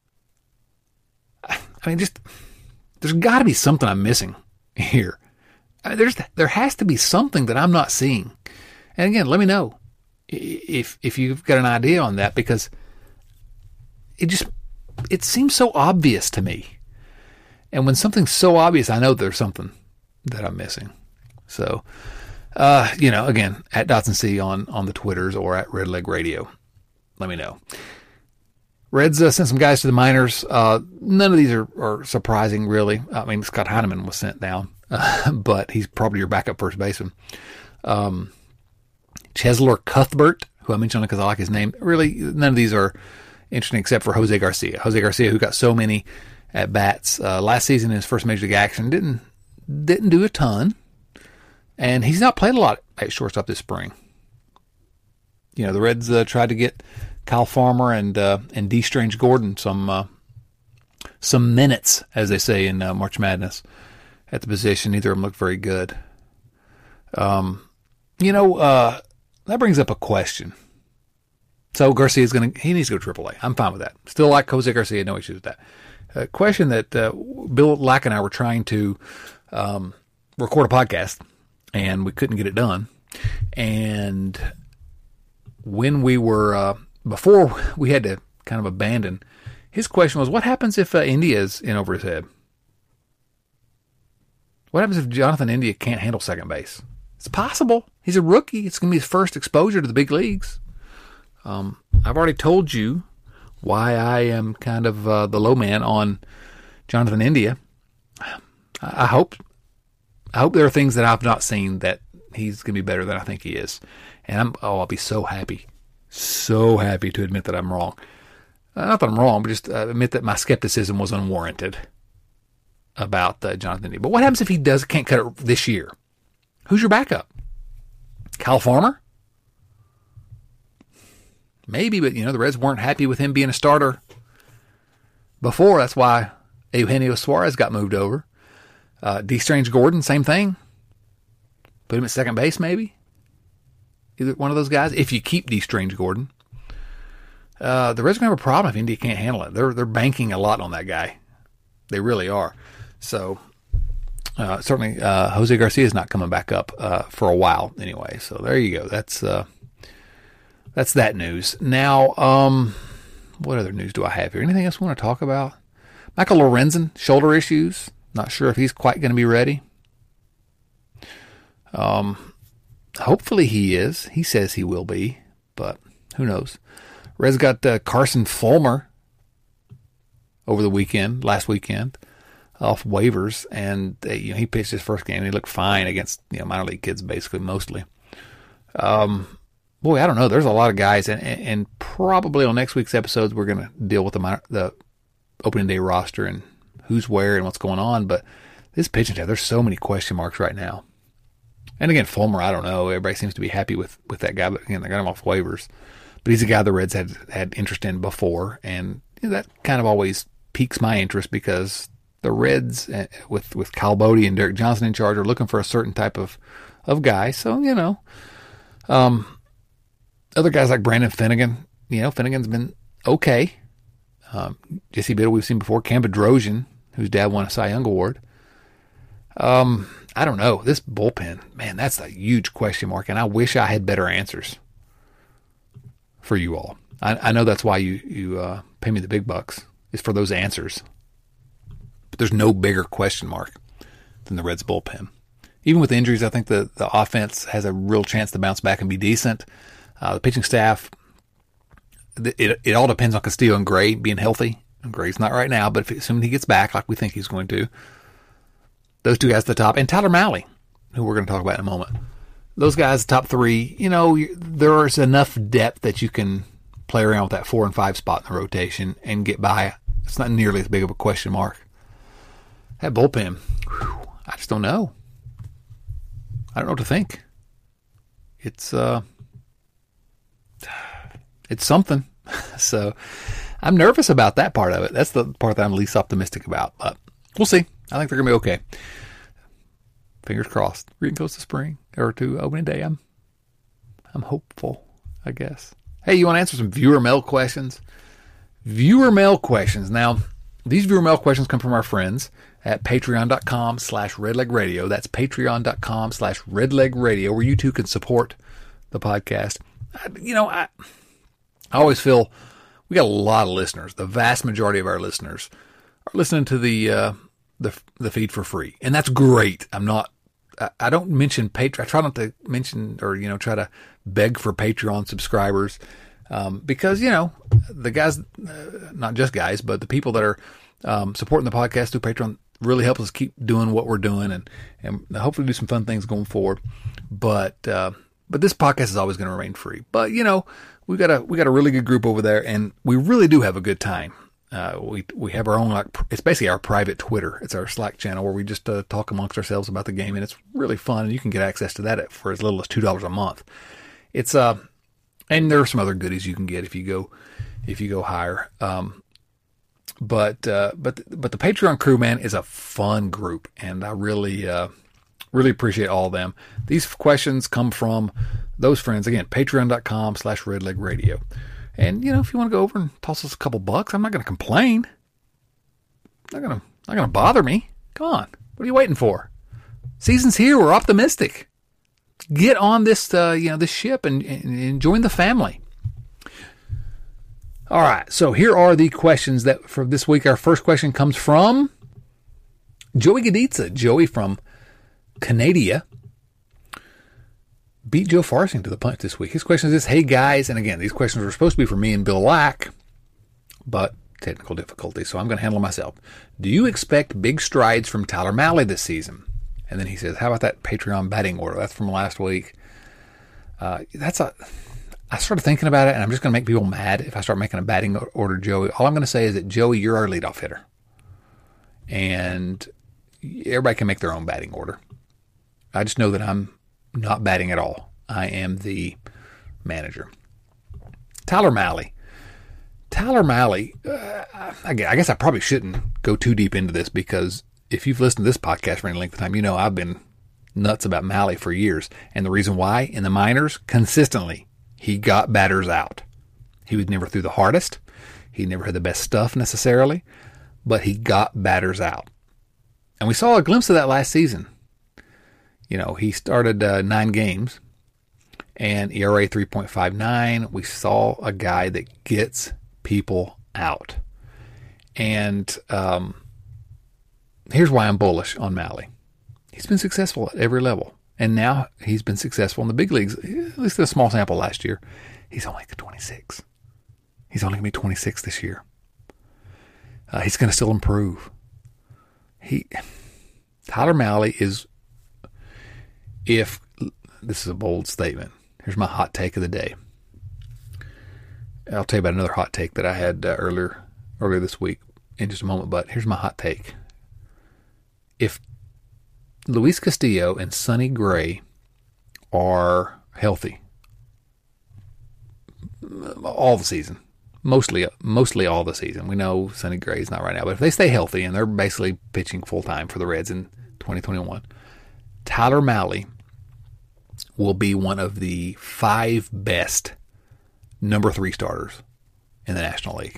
I mean, just, there's got to be something I'm missing here. I mean, there's, there has to be something that I'm not seeing. And again, let me know if, if you've got an idea on that, because it just, it seems so obvious to me. And when something's so obvious, I know there's something that I'm missing. So, uh, you know, again, at Dotson C on, on the Twitters or at Red Leg Radio, let me know. Reds uh, sent some guys to the minors. Uh, none of these are, are surprising, really. I mean, Scott Heineman was sent down, uh, but he's probably your backup first baseman. Um, Cheslor Cuthbert, who I mentioned because I like his name. Really, none of these are interesting except for Jose Garcia. Jose Garcia, who got so many at bats uh, last season in his first major league action, didn't didn't do a ton, and he's not played a lot at shortstop this spring. You know, the Reds uh, tried to get Kyle Farmer and uh, and D. Strange Gordon some uh, some minutes, as they say in uh, March Madness, at the position. Neither of them looked very good. Um, you know, uh, that brings up a question. So Garcia's going to, he needs to go triple A. I'm fine with that. Still like Jose Garcia, no issues with that. A question that uh, Bill Lack and I were trying to um, record a podcast, and we couldn't get it done. And when we were, uh, before we had to kind of abandon, his question was, what happens if uh, India's in over his head? What happens if Jonathan India can't handle second base? It's possible. He's a rookie. It's going to be his first exposure to the big leagues. Um, I've already told you why I am kind of uh, the low man on Jonathan India. I hope I hope there are things that I've not seen that he's going to be better than I think he is. And I'm oh, I'll be so happy, so happy to admit that I'm wrong. Uh, not that I'm wrong, but just uh, admit that my skepticism was unwarranted about uh, Jonathan India. But what happens if he does can't cut it this year? Who's your backup? Kyle Farmer? Maybe, but you know the Reds weren't happy with him being a starter before. That's why Eugenio Suarez got moved over. Uh, D. Strange Gordon, same thing. Put him at second base, maybe. Either one of those guys. If you keep D. Strange Gordon, uh, the Reds are going to have a problem if India can't handle it. They're they're banking a lot on that guy. They really are. So uh, certainly uh, Jose Garcia is not coming back up uh, for a while anyway. So there you go. That's uh, that's that news. Now, um, what other news do I have here? Anything else I want to talk about? Michael Lorenzen, shoulder issues. Not sure if he's quite going to be ready. Um, hopefully he is. He says he will be, but who knows? Reds got uh, Carson Fulmer over the weekend, last weekend, off waivers, and uh, you know he pitched his first game. And he looked fine against you know minor league kids, basically mostly. Um, boy, I don't know. There's a lot of guys, and and, and probably on next week's episodes we're going to deal with the minor, the opening day roster and who's where and what's going on. But this pitching staff, there's so many question marks right now. And again, Fulmer, I don't know. Everybody seems to be happy with, with that guy, but again, they got him off waivers. But he's a guy the Reds had had interest in before, and you know, that kind of always piques my interest because the Reds, uh, with with Kyle Bodie and Derek Johnson in charge, are looking for a certain type of, of guy. So, you know, um, other guys like Brandon Finnegan, you know, Finnegan's been okay. Um, Jesse Biddle, we've seen before. Cam Bedrosian, whose dad won a Cy Young Award. Um, I don't know. This bullpen, man, that's a huge question mark, and I wish I had better answers for you all. I, I know that's why you, you uh, pay me the big bucks, is for those answers. But there's no bigger question mark than the Reds bullpen. Even with injuries, I think the, the offense has a real chance to bounce back and be decent. Uh, the pitching staff, it, it all depends on Castillo and Gray being healthy. And Gray's not right now, but if assuming he gets back like we think he's going to, those two guys at the top, and Tyler Mahle, who we're going to talk about in a moment. Those guys, top three, you know, there's enough depth that you can play around with that four and five spot in the rotation and get by. It's not nearly as big of a question mark. That bullpen, whew, I just don't know. I don't know what to think. It's uh, it's something. So I'm nervous about that part of it. That's the part that I'm least optimistic about, but we'll see. I think they're going to be okay. Fingers crossed. We're getting close to spring or to opening day. I'm I'm hopeful, I guess. Hey, you want to answer some viewer mail questions? Viewer mail questions. Now, these viewer mail questions come from our friends at patreon.com slash redlegradio. That's patreon.com slash redlegradio, where you too can support the podcast. You know, I, I always feel we got a lot of listeners. The vast majority of our listeners are listening to the uh, the the feed for free, and that's great. I'm not. I, I don't mention Patreon. I try not to mention or you know try to beg for Patreon subscribers um, because you know the guys, uh, not just guys, but the people that are um, supporting the podcast through Patreon really helps us keep doing what we're doing, and and hopefully do some fun things going forward. But uh, but this podcast is always going to remain free. But you know we got a we got a really good group over there, and we really do have a good time. Uh, we we have our own, like, it's basically our private Twitter. It's our Slack channel where we just uh, talk amongst ourselves about the game, and it's really fun. And you can get access to that for as little as two dollars a month. It's uh, and there are some other goodies you can get if you go if you go higher. Um, but uh, but but the Patreon crew, man, is a fun group, and I really uh, really appreciate all of them. These questions come from those friends again. Patreon.com slash redlegradio. And, you know, if you want to go over and toss us a couple bucks, I'm not going to complain. Not going to not going to bother me. Come on. What are you waiting for? Season's here. We're optimistic. Get on this, uh, you know, this ship and, and, and join the family. All right. So here are the questions that for this week. Our first question comes from Joey Gaditza. Joey from Canada beat Joe Farsing to the punch this week. His question is this: hey guys, and again, these questions were supposed to be for me and Bill Lack, but technical difficulties, so I'm going to handle it myself. Do you expect big strides from Tyler Mahle this season? And then he says, how about that Patreon batting order? That's from last week. Uh, that's a. I started thinking about it, and I'm just going to make people mad if I start making a batting order, Joey. All I'm going to say is that, Joey, you're our leadoff hitter. And everybody can make their own batting order. I just know that I'm not batting at all. I am the manager. Tyler Mahle. Tyler Mahle, uh, I guess I probably shouldn't go too deep into this, because if you've listened to this podcast for any length of time, you know I've been nuts about Mahle for years. And the reason why, in the minors, consistently, he got batters out. He was never threw the hardest. He never had the best stuff necessarily, but he got batters out. And we saw a glimpse of that last season. You know, he started uh, nine games and E R A three point five nine. We saw a guy that gets people out. And um, here's why I'm bullish on Mahle. He's been successful at every level. And now he's been successful in the big leagues, at least in a small sample last year. He's only twenty-six. He's only going to be twenty-six this year. Uh, he's going to still improve. He, Tyler Mahle is, if, this is a bold statement. Here's my hot take of the day. I'll tell you about another hot take that I had uh, earlier, earlier this week in just a moment, but here's my hot take. If Luis Castillo and Sonny Gray are healthy all the season, mostly mostly all the season. We know Sonny Gray's not right now, but if they stay healthy and they're basically pitching full-time for the Reds in twenty twenty-one, Tyler Mahle will be one of the five best number three starters in the National League,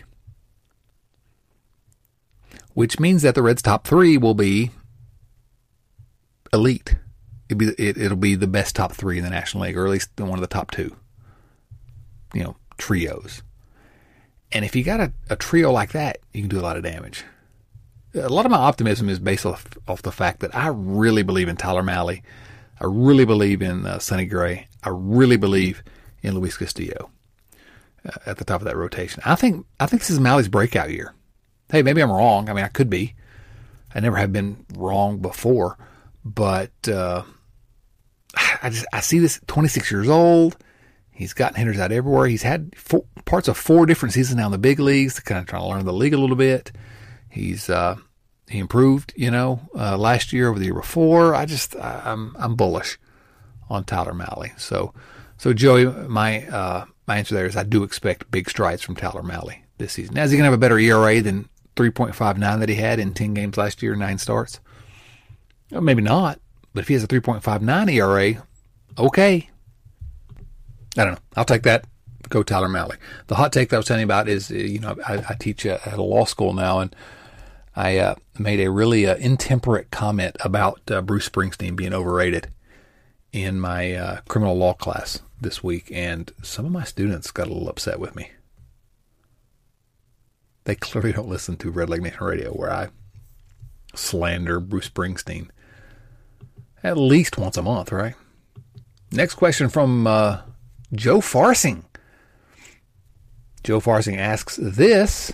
which means that the Reds' top three will be elite. It'll be, it, it'll be the best top three in the National League, or at least one of the top two, you know, trios. And if you got a, a trio like that, you can do a lot of damage. A lot of my optimism is based off, off the fact that I really believe in Tyler Mahle. I really believe in uh, Sonny Gray. I really believe in Luis Castillo uh, at the top of that rotation. I think I think this is Mahle's breakout year. Hey, maybe I'm wrong. I mean, I could be. I never have been wrong before. But uh, I just I see this twenty-six years old. He's gotten hitters out everywhere. He's had four, parts of four different seasons now in the big leagues, kind of trying to learn the league a little bit. He's uh, he improved, you know, uh, last year over the year before. I just I, I'm I'm bullish on Tyler Mahle. So so Joey, my uh, my answer there is I do expect big strides from Tyler Mahle this season. Now, is he gonna have a better E R A than three point five nine that he had in ten games last year, nine starts? Well, maybe not, but if he has a three point five nine E R A, okay. I don't know. I'll take that. Go Tyler Mahle. The hot take that I was telling you about is, you know, I, I teach uh, at a law school now, and I uh, made a really uh, intemperate comment about uh, Bruce Springsteen being overrated in my uh, criminal law class this week, and some of my students got a little upset with me. They clearly don't listen to Red Leg Nation Radio, where I slander Bruce Springsteen at least once a month, right? Next question from uh, Joe Farsing. Joe Farsing asks this: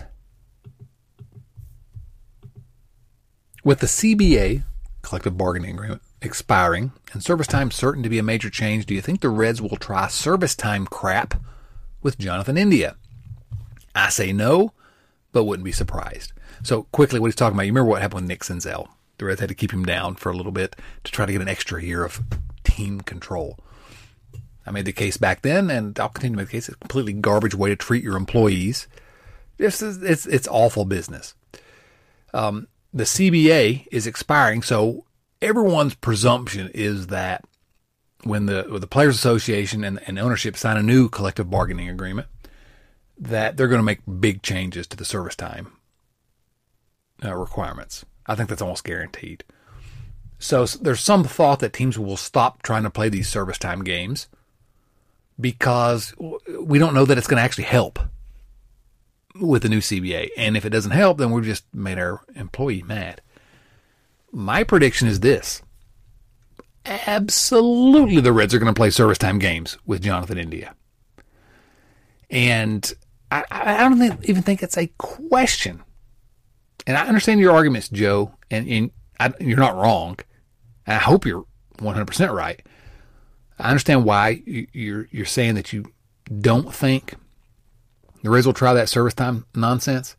with the C B A, collective bargaining agreement, expiring and service time certain to be a major change, do you think the Reds will try service time crap with Jonathan India? I say no, but wouldn't be surprised. So quickly, what he's talking about, you remember what happened with Nick Senzel. The Reds had to keep him down for a little bit to try to get an extra year of team control. I made the case back then, and I'll continue to make the case. It's a completely garbage way to treat your employees. It's, it's, it's awful business. Um, the C B A is expiring, so everyone's presumption is that when the, when the Players Association and, and ownership sign a new collective bargaining agreement, that they're going to make big changes to the service time uh, requirements. I think that's almost guaranteed. So, so there's some thought that teams will stop trying to play these service time games because we don't know that it's going to actually help with the new C B A. And if it doesn't help, then we've just made our employee mad. My prediction is this. Absolutely the Reds are going to play service time games with Jonathan India. And I, I don't think, even think it's a question. And I understand your arguments, Joe, and, and I, you're not wrong. And I hope you're one hundred percent right. I understand why you're you're saying that you don't think the Reds will try that service time nonsense.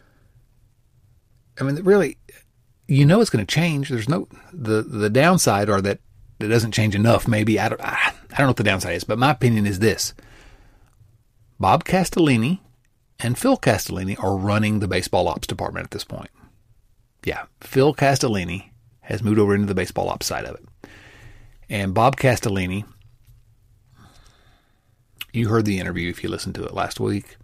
I mean, really, you know it's going to change. There's no the the downside, or that it doesn't change enough. Maybe I don't I don't know what the downside is, but my opinion is this: Bob Castellini and Phil Castellini are running the baseball ops department at this point. Yeah, Phil Castellini has moved over into the baseball ops side of it. And Bob Castellini, you heard the interview if you listened to it last week.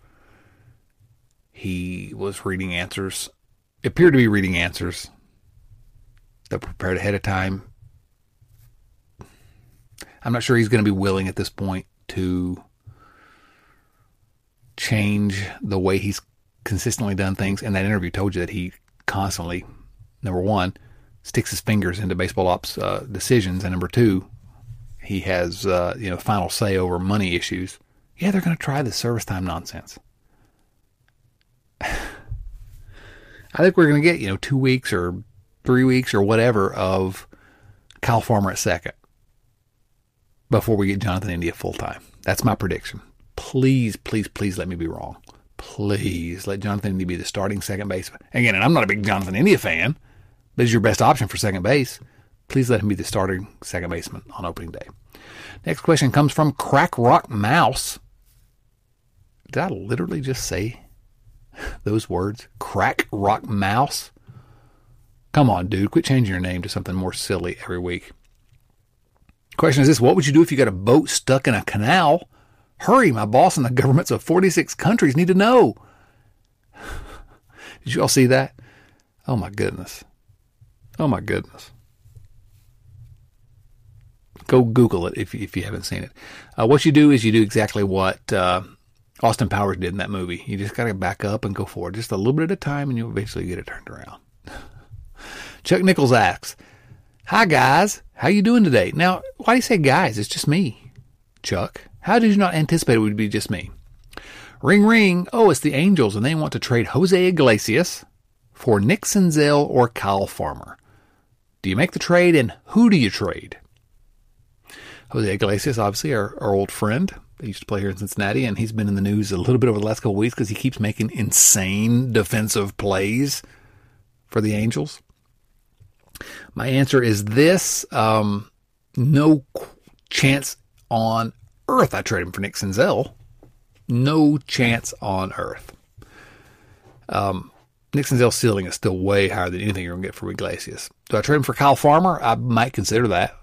He was reading answers, appeared to be reading answers that were prepared ahead of time. I'm not sure he's going to be willing at this point to change the way he's consistently done things. And that interview told you that he constantly, number one, sticks his fingers into baseball ops uh, decisions, and number two, he has uh, you know final say over money issues. Yeah, they're going to try the service time nonsense. I think we're going to get you know two weeks or three weeks or whatever of Kyle Farmer at second before we get Jonathan India full time. That's my prediction. Please, please, please let me be wrong. Please let Jonathan India be the starting second baseman. Again, and I'm not a big Jonathan India fan, but he's your best option for second base. Please let him be the starting second baseman on opening day. Next question comes from Crack Rock Mouse. Did I literally just say those words? Crack Rock Mouse? Come on, dude. Quit changing your name to something more silly every week. Question is this: what would you do if you got a boat stuck in a canal? Hurry, my boss and the governments of forty-six countries need to know. Did you all see that? Oh, my goodness. Oh, my goodness. Go Google it if, if you haven't seen it. Uh, what you do is you do exactly what uh, Austin Powers did in that movie. You just got to back up and go forward just a little bit at a time, and you'll eventually get it turned around. Chuck Nichols asks, "Hi, guys. How you doing today?" Now, why do you say guys? It's just me. Chuck, how did you not anticipate it would be just me? Ring, ring. Oh, it's the Angels, and they want to trade Jose Iglesias for Nick Senzel or Kyle Farmer. Do you make the trade, and who do you trade? Jose Iglesias, obviously, our, our old friend. He used to play here in Cincinnati, and he's been in the news a little bit over the last couple of weeks because he keeps making insane defensive plays for the Angels. My answer is this. Um, no chance on earth I trade him for Nick Senzel. No chance on earth. Um, Nick Senzel's ceiling is still way higher than anything you're going to get for Iglesias. Do I trade him for Kyle Farmer? I might consider that.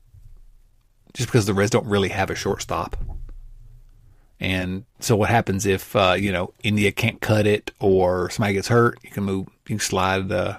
Just because the Reds don't really have a shortstop. And so what happens if, uh, you know, India can't cut it or somebody gets hurt? You can move, you can slide uh,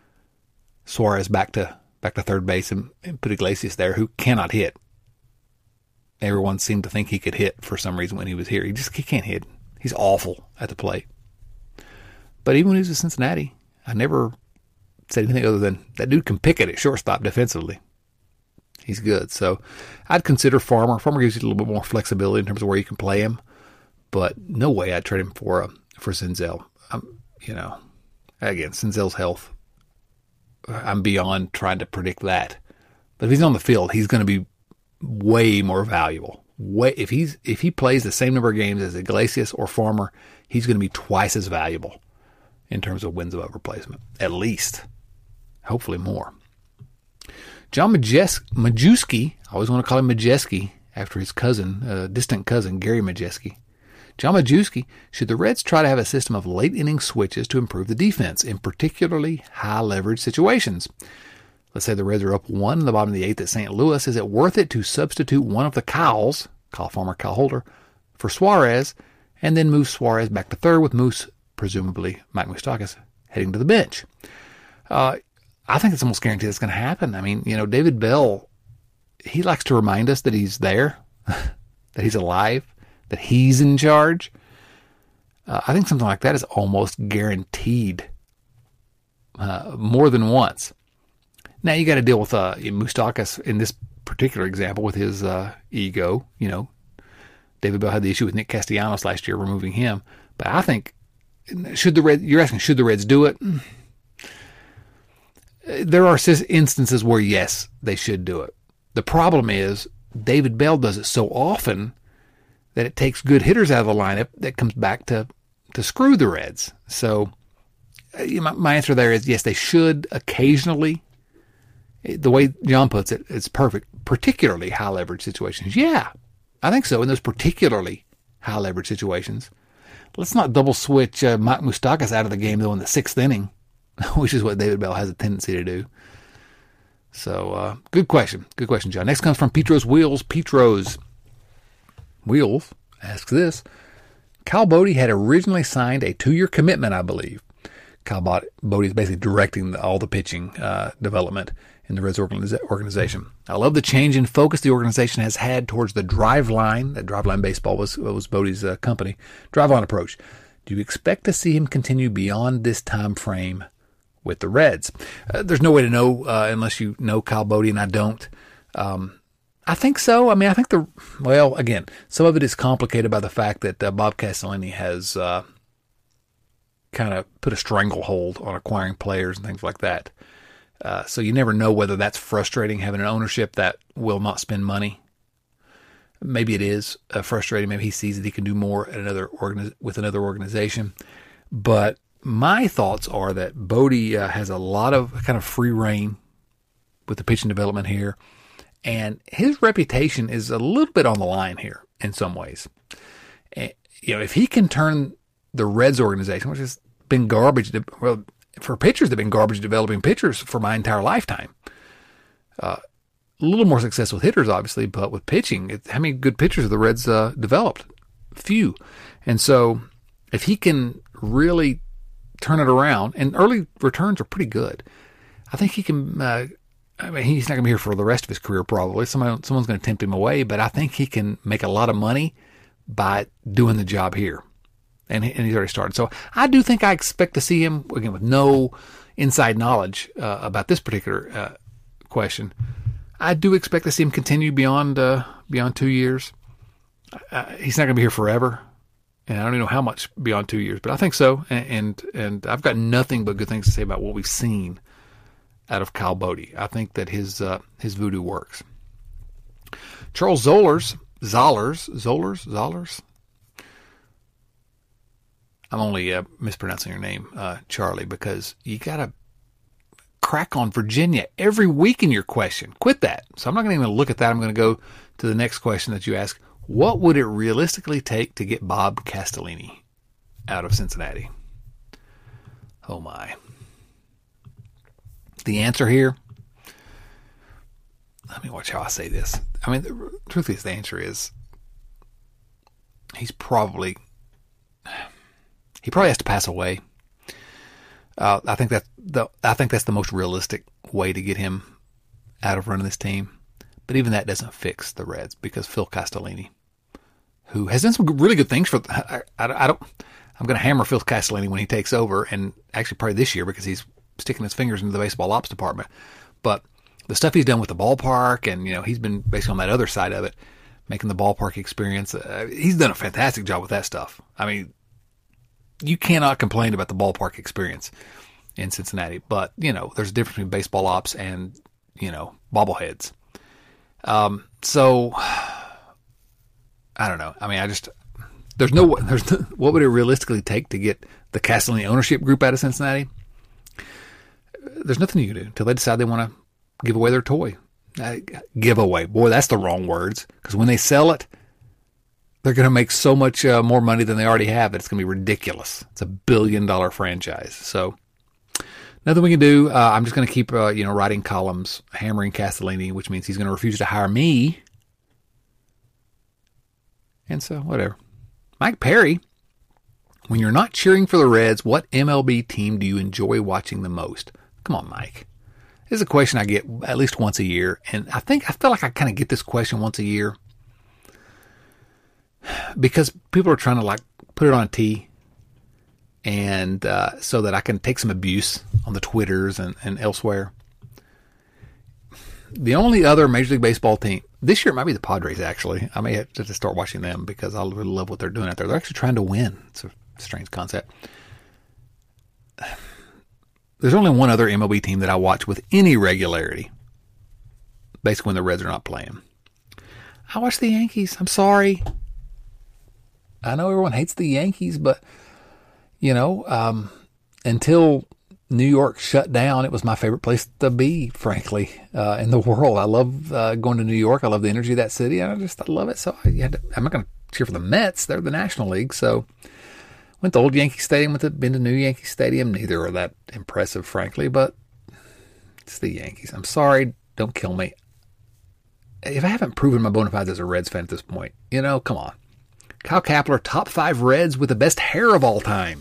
Suarez back to back to third base and, and put Iglesias there, who cannot hit. Everyone seemed to think he could hit for some reason when he was here. He just he can't hit. He's awful at the plate. But even when he was in Cincinnati, I never said anything other than that dude can pick it at shortstop defensively. He's good. So I'd consider Farmer. Farmer gives you a little bit more flexibility in terms of where you can play him. But no way I'd trade him for uh, for Senzel. Um, you know, again, Senzel's health, I'm beyond trying to predict that. But if he's on the field, he's going to be way more valuable. Way, if he's if he plays the same number of games as Iglesias or Farmer, he's going to be twice as valuable in terms of wins above replacement. At least. Hopefully more. John Majes- Majewski, I always want to call him Majeski after his cousin, uh, distant cousin, Gary Majeski. John Majewski, should the Reds try to have a system of late inning switches to improve the defense in particularly high leverage situations? Let's say the Reds are up one in the bottom of the eighth at Saint Louis. Is it worth it to substitute one of the Kyles, Kyle Farmer, Kyle Holder, for Suarez, and then move Suarez back to third with Moose, presumably Mike Moustakas, heading to the bench? Uh, I think it's almost guaranteed it's going to happen. I mean, you know, David Bell, he likes to remind us that he's there, that he's alive, that he's in charge. Uh, I think something like that is almost guaranteed uh, more than once. Now, you got to deal with uh, Moustakas in this particular example with his uh, ego. You know, David Bell had the issue with Nick Castellanos last year, removing him. But I think, should the Reds, you're asking, should the Reds do it? There are instances where, yes, they should do it. The problem is David Bell does it so often that it takes good hitters out of the lineup that comes back to, to screw the Reds. So uh, my, my answer there is yes, they should occasionally. The way John puts it, it's perfect. Particularly high leverage situations. Yeah, I think so. In those particularly high leverage situations. Let's not double switch uh, Mike Moustakas out of the game, though, in the sixth inning, which is what David Bell has a tendency to do. So, uh, good question. Good question, John. Next comes from Petros Wheels. Petros Wheels asks this. Kyle Bodie had originally signed a two-year commitment, I believe. Kyle Bodie is basically directing the, all the pitching uh, development in the Reds organiza- organization. I love the change in focus the organization has had towards the drive line. That drive line baseball was was Bodie's uh, company. Drive line approach. Do you expect to see him continue beyond this time frame with the Reds? Uh, there's no way to know uh, unless you know Kyle Bodie, and I don't. Um, I think so. I mean, I think the, well, again, some of it is complicated by the fact that uh, Bob Castellini has uh, kind of put a stranglehold on acquiring players and things like that. Uh, so you never know whether that's frustrating, having an ownership that will not spend money. Maybe it is uh, frustrating. Maybe he sees that he can do more at another organiz- with another organization. But my thoughts are that Bodie uh, has a lot of kind of free reign with the pitching development here. And his reputation is a little bit on the line here in some ways. And, you know, if he can turn the Reds organization, which has been garbage, to, well, for pitchers, they've been garbage developing pitchers for my entire lifetime. Uh, a little more success with hitters, obviously, but with pitching, it, how many good pitchers have the Reds uh, developed? Few. And so if he can really turn it around, and early returns are pretty good, I think he can, uh, I mean, he's not going to be here for the rest of his career probably. Somebody, someone's going to tempt him away, but I think he can make a lot of money by doing the job here. And, and he's already started. So I do think I expect to see him, again, with no inside knowledge uh, about this particular uh, question. I do expect to see him continue beyond uh, beyond two years. Uh, he's not going to be here forever. And I don't even know how much beyond two years, but I think so. And, and and I've got nothing but good things to say about what we've seen out of Kyle Bodie. I think that his uh, his voodoo works. Charles Zollers, Zollers, Zollers, Zollers. I'm only uh, mispronouncing your name, uh, Charlie, because you got to crack on Virginia every week in your question. Quit that. So I'm not going to even look at that. I'm going to go to the next question that you ask. What would it realistically take to get Bob Castellini out of Cincinnati? Oh, my. The answer here, let me watch how I say this. I mean, the truth is, the answer is he's probably... He probably has to pass away. Uh, I think that the I think that's the most realistic way to get him out of running this team. But even that doesn't fix the Reds because Phil Castellini, who has done some really good things for, I, I, I don't. I'm going to hammer Phil Castellini when he takes over, and actually probably this year because he's sticking his fingers into the baseball ops department. But the stuff he's done with the ballpark, and you know he's been basically on that other side of it, making the ballpark experience. Uh, he's done a fantastic job with that stuff. I mean. You cannot complain about the ballpark experience in Cincinnati, but, you know, there's a difference between baseball ops and, you know, bobbleheads. Um, so, I don't know. I mean, I just, there's no, there's no, what would it realistically take to get the Castellini ownership group out of Cincinnati? There's nothing you can do until they decide they want to give away their toy. Uh, give away. Boy, that's the wrong words, because when they sell it, they're going to make so much uh, more money than they already have that it's going to be ridiculous. It's a billion dollar franchise. So nothing we can do. Uh, I'm just going to keep, uh, you know, writing columns, hammering Castellini, which means he's going to refuse to hire me. And so whatever. Mike Perry, when you're not cheering for the Reds, what M L B team do you enjoy watching the most? Come on, Mike. This is a question I get at least once a year. And I think, I feel like I kind of get this question once a year. Because people are trying to like put it on a tee, and uh, so that I can take some abuse on the Twitters and, and elsewhere. The only other Major League Baseball team this year might be the Padres. Actually, I may have to start watching them because I really love what they're doing out there. They're actually trying to win. It's a Strange concept. There's only one other M L B team that I watch with any regularity. Basically when the Reds are not playing. I watch the Yankees. I'm sorry. I know everyone hates the Yankees, but, you know, um, until New York shut down, it was my favorite place to be, frankly, uh, in the world. I love uh, going to New York. I love the energy of that city. I just I love it. So I had to, I'm not going to cheer for the Mets. They're the National League. So went to Old Yankee Stadium, went to, been to New Yankee Stadium. Neither are that impressive, frankly, but it's the Yankees. I'm sorry. Don't kill me. If I haven't proven my bona fides as a Reds fan at this point, you know, come on. Kyle Kapler, top five Reds with the best hair of all time.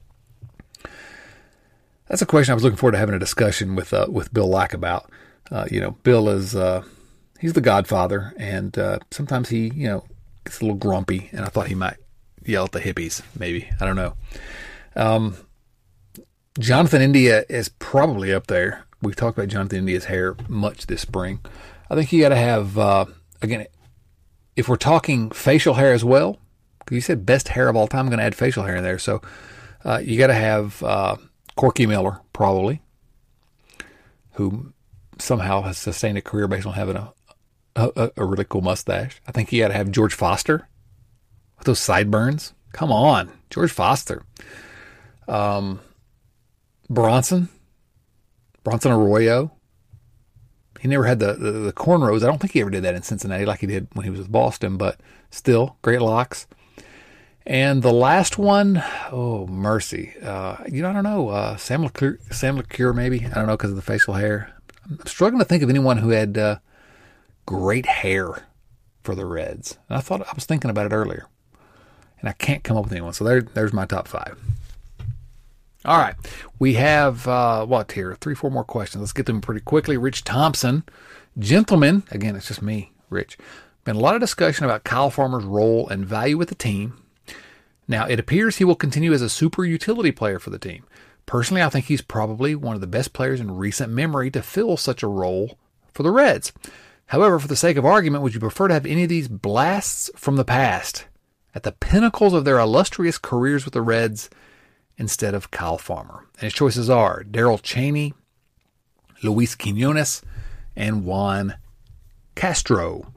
That's a question I was looking forward to having a discussion with uh, with Bill Lack about. Uh, you know, Bill is, uh, he's the godfather, and uh, sometimes he, you know, gets a little grumpy, and I thought he might yell at the hippies, maybe. I don't know. Um, Jonathan India is probably up there. We've talked about Jonathan India's hair much this spring. I think you got to have, uh, again, if we're talking facial hair as well, because you said best hair of all time, I'm going to add facial hair in there. So uh, you got to have uh, Corky Miller, probably, who somehow has sustained a career based on having a a, a really cool mustache. I think you got to have George Foster with those sideburns. Come on, George Foster. Um, Bronson, Bronson Arroyo. He never had the, the, the cornrows. I don't think he ever did that in Cincinnati like he did when he was with Boston, but still, great locks. And the last one, oh, mercy. Uh, you know, I don't know. Uh, Sam LeCure, Sam LeCure, maybe. I don't know because of the facial hair. I'm struggling to think of anyone who had uh, great hair for the Reds. And I thought I was thinking about it earlier, and I can't come up with anyone. So there, there's my top five. All right. We have, uh, what here? Three, four more questions. Let's get them pretty quickly. Rich Thompson. Gentlemen, again, it's just me, Rich. Been a lot of discussion about Kyle Farmer's role and value with the team. Now, it appears he will continue as a super utility player for the team. Personally, I think he's probably one of the best players in recent memory to fill such a role for the Reds. However, for the sake of argument, would you prefer to have any of these blasts from the past at the pinnacles of their illustrious careers with the Reds instead of Kyle Farmer? And his choices are Darrell Chaney, Luis Quinones, and Juan Castro.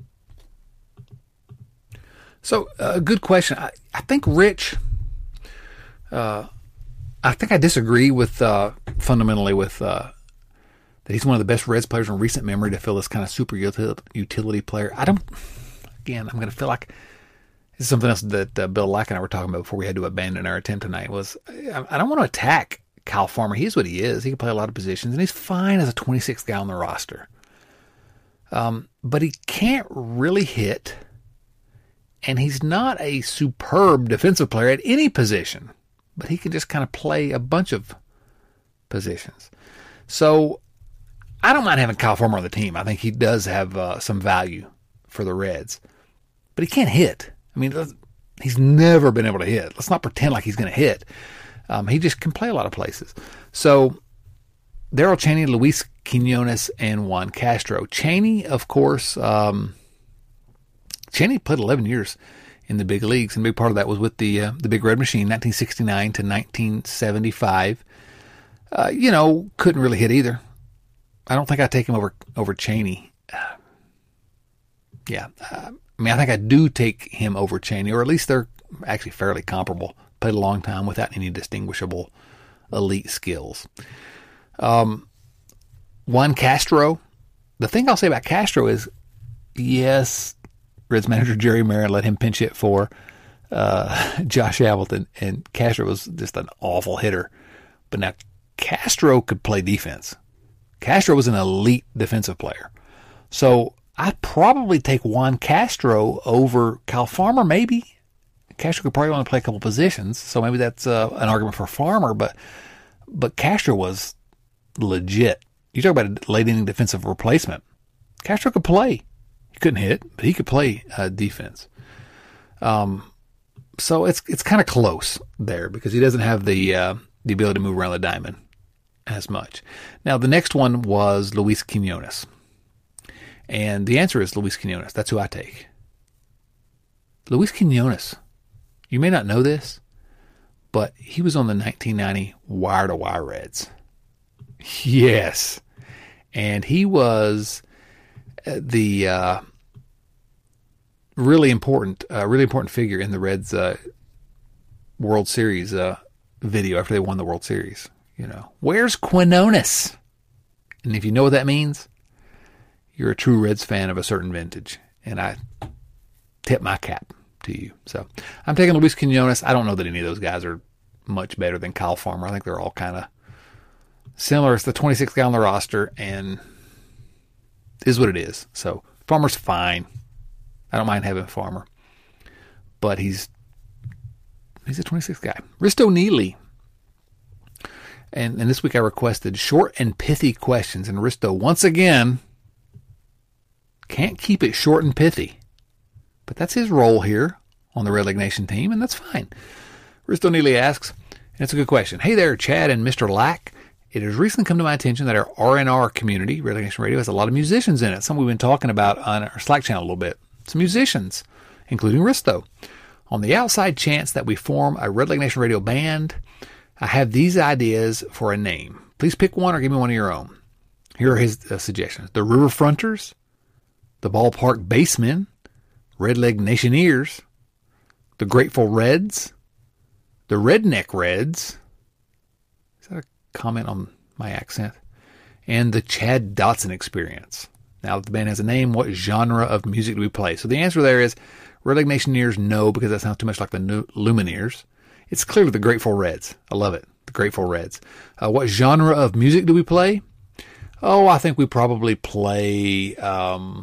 So, a uh, good question. I, I think Rich, uh, I think I disagree with, uh, fundamentally with, uh, that he's one of the best Reds players in recent memory to fill this kind of super util- utility player. I don't, again, I'm going to feel like, this is something else that uh, Bill Lack and I were talking about before we had to abandon our attempt tonight, was I, I don't want to attack Kyle Farmer. He's what he is. He can play a lot of positions, and he's fine as a twenty-sixth guy on the roster. Um, but he can't really hit. And he's not a superb defensive player at any position, but he can just kind of play a bunch of positions. So I don't mind having Kyle Farmer on the team. I think he does have uh, some value for the Reds, but he can't hit. I mean, he's never been able to hit. Let's not pretend like he's going to hit. Um, he just can play a lot of places. So Darrell Chaney, Luis Quinones, and Juan Castro. Chaney, of course, um, Chaney played eleven years in the big leagues, and a big part of that was with the uh, the Big Red Machine, nineteen sixty-nine to nineteen seventy-five. Uh, you know, couldn't really hit either. I don't think I'd take him over over Chaney. Uh, yeah, uh, I mean, I think I do take him over Chaney, or at least they're actually fairly comparable. Played a long time without any distinguishable elite skills. Um, Juan Castro. The thing I'll say about Castro is, yes, Reds manager Jerry Marin let him pinch hit for uh, Josh Appleton, and Castro was just an awful hitter. But now Castro could play defense. Castro was an elite defensive player. So I'd probably take Juan Castro over Kyle Farmer, maybe. Castro could probably only play a couple positions, so maybe that's uh, an argument for Farmer, but but Castro was legit. You talk about a late inning defensive replacement. Castro could play. He couldn't hit, but he could play uh, defense. Um, so it's it's kind of close there because he doesn't have the uh, the ability to move around the diamond as much. Now, the next one was Luis Quinones. And the answer is Luis Quinones. That's who I take. Luis Quinones. You may not know this, but he was on the nineteen ninety Wire-to-Wire Reds. Yes. And he was the uh, really important, uh, really important figure in the Reds uh, World Series uh, video after they won the World Series. You know, where's Quinones? And if you know what that means, you're a true Reds fan of a certain vintage. And I tip my cap to you. So I'm taking Luis Quinones. I don't know that any of those guys are much better than Kyle Farmer. I think they're all kind of similar. It's the twenty-sixth guy on the roster, and it is what it is. So Farmer's fine. I don't mind having Farmer. But he's he's a twenty-sixth guy. Risto Neely. And, and this week I requested short and pithy questions. And Risto, once again, can't keep it short and pithy. But that's his role here on the Red Leg Nation team, and that's fine. Risto Neely asks, and it's a good question. Hey there, Chad and Mister Lack. It has recently come to my attention that our R and R community, Red Leg Nation Radio, has a lot of musicians in it. Something we've been talking about on our Slack channel a little bit. Some musicians, including Risto. On the outside chance that we form a Red Leg Nation Radio band, I have these ideas for a name. Please pick one or give me one of your own. Here are his uh, suggestions. The Riverfronters, the Ballpark Basemen, Red Leg Nationeers, the Grateful Reds, the Redneck Reds. Is that a comment on my accent? And the Chad Dotson Experience. Now that the band has a name, what genre of music do we play? So the answer there is Red Leg Nationeers, no, because that sounds too much like the New Lumineers. It's clearly the Grateful Reds. I love it. The Grateful Reds. Uh, what genre of music do we play? Oh, I think we probably play um,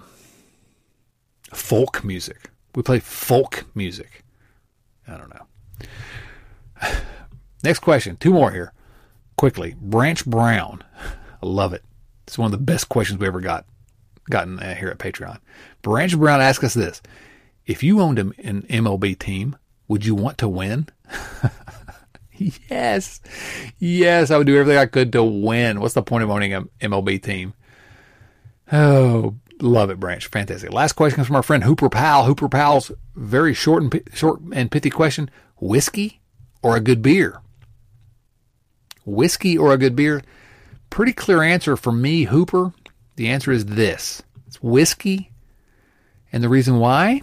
folk music. We play folk music. I don't know. Next question. Two more here. Quickly. Branch Brown. I love it. It's one of the best questions we ever got gotten uh, here at Patreon. Branch Brown asks us this. If you owned an M L B team, would you want to win? Yes. Yes, I would do everything I could to win. What's the point of owning an M L B team? Oh, love it, Branch. Fantastic. Last question comes from our friend Hooper Powell. Hooper Powell's very short and short and pithy question. Whiskey or a good beer? Whiskey or a good beer? Pretty clear answer for me, Hooper. The answer is this. It's whiskey. And the reason why?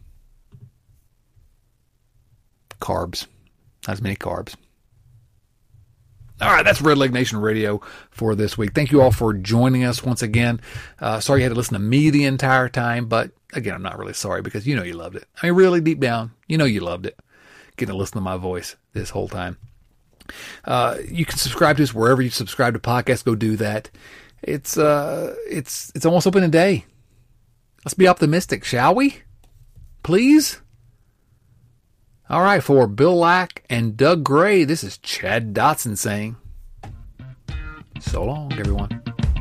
Carbs. Not as many carbs. All right, that's Red Leg Nation Radio for this week. Thank you all for joining us once again. Uh, sorry you had to listen to me the entire time, but again, I'm not really sorry because you know you loved it. I mean, really deep down, you know you loved it. Getting to listen to my voice this whole time. Uh, you can subscribe to us wherever you subscribe to podcasts. Go do that. It's uh, it's it's almost opening day. Let's be optimistic, shall we? Please? All right, for Bill Lack and Doug Gray, this is Chad Dotson saying, so long, everyone.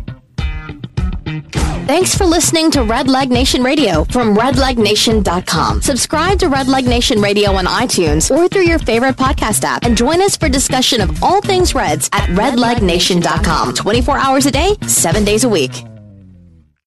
Thanks for listening to Red Leg Nation Radio from red leg nation dot com. Subscribe to Red Leg Nation Radio on iTunes or through your favorite podcast app and join us for discussion of all things Reds at red leg nation dot com. twenty-four hours a day, seven days a week.